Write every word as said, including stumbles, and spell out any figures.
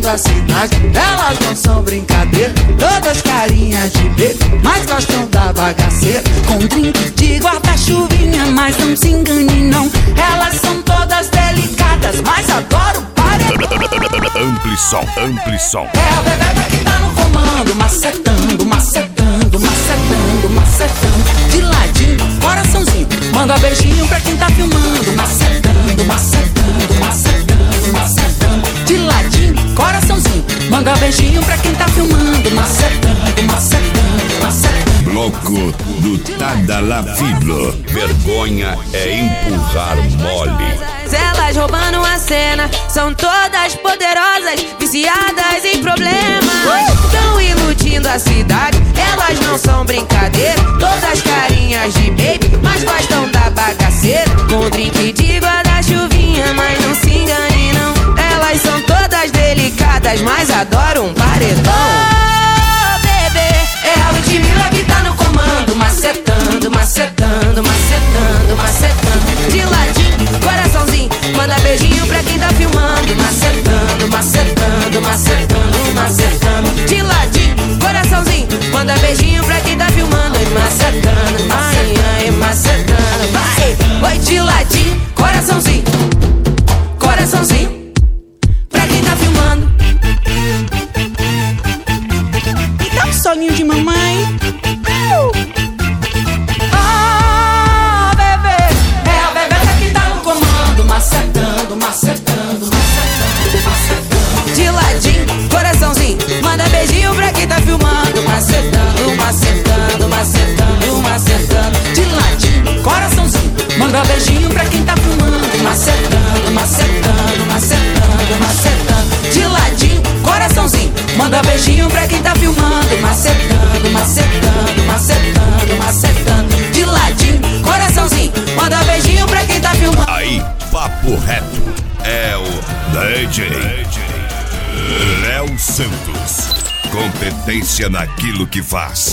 a cidade. Elas não são brincadeira, todas carinhas de bebê, mas gostam da bagaceira. Com drink de guarda-chuvinha, mas não se engane não. Elas são todas delicadas, mas adoro paredão. Ampli som, ampli som. É a bebê que tá no comando, macetando, macetando, macetando, macetando. De ladinho, coraçãozinho, manda beijinho pra quem tá filmando. Macetando, macetando, macetando, macetando. De ladinho, coraçãozinho, manda beijinho pra quem tá filmando. Macetando, macetando, macetando. Bloco do Tadalafiblo. Vergonha é empurrar mole. Elas roubando a cena, são todas poderosas, viciadas em problemas. Tão iludindo a cidade, elas não são brincadeira. Todas carinhas de baby, mas gostam da bagaceira. Com drink de guarda-chuvinha, mas não se engane não. Elas são todas delicadas, mas adoram um paredão. Oh, bebê, é a Ludmilla que tá no comando. Macetando, macetando, macetando, macetando. De ladinho, coraçãozinho, manda beijinho pra quem tá filmando. Macetando, macetando, macetando, macetando. De ladinho, coraçãozinho, manda beijinho pra quem tá filmando. E macetando, ai, ai, macetando. Vai, oi, de ladinho, coraçãozinho, coraçãozinho, pra quem tá filmando. E dá um soninho de mamãe. Uh! Macetando, macetando, macetando, macetando. De ladinho, coraçãozinho, manda beijinho pra quem tá filmando. Macetando, macetando, macetando, macetando. De ladinho, coraçãozinho, manda beijinho pra quem tá filmando. Macetando, macetando, macetando, macetando. De ladinho, coraçãozinho, manda beijinho pra quem tá filmando. Macetando, macetando, macetando, macetando. De ladinho, coraçãozinho, manda beijinho pra quem tá filmando. Aí, papo reto, é o D J Léo Santos. Competência naquilo que faz.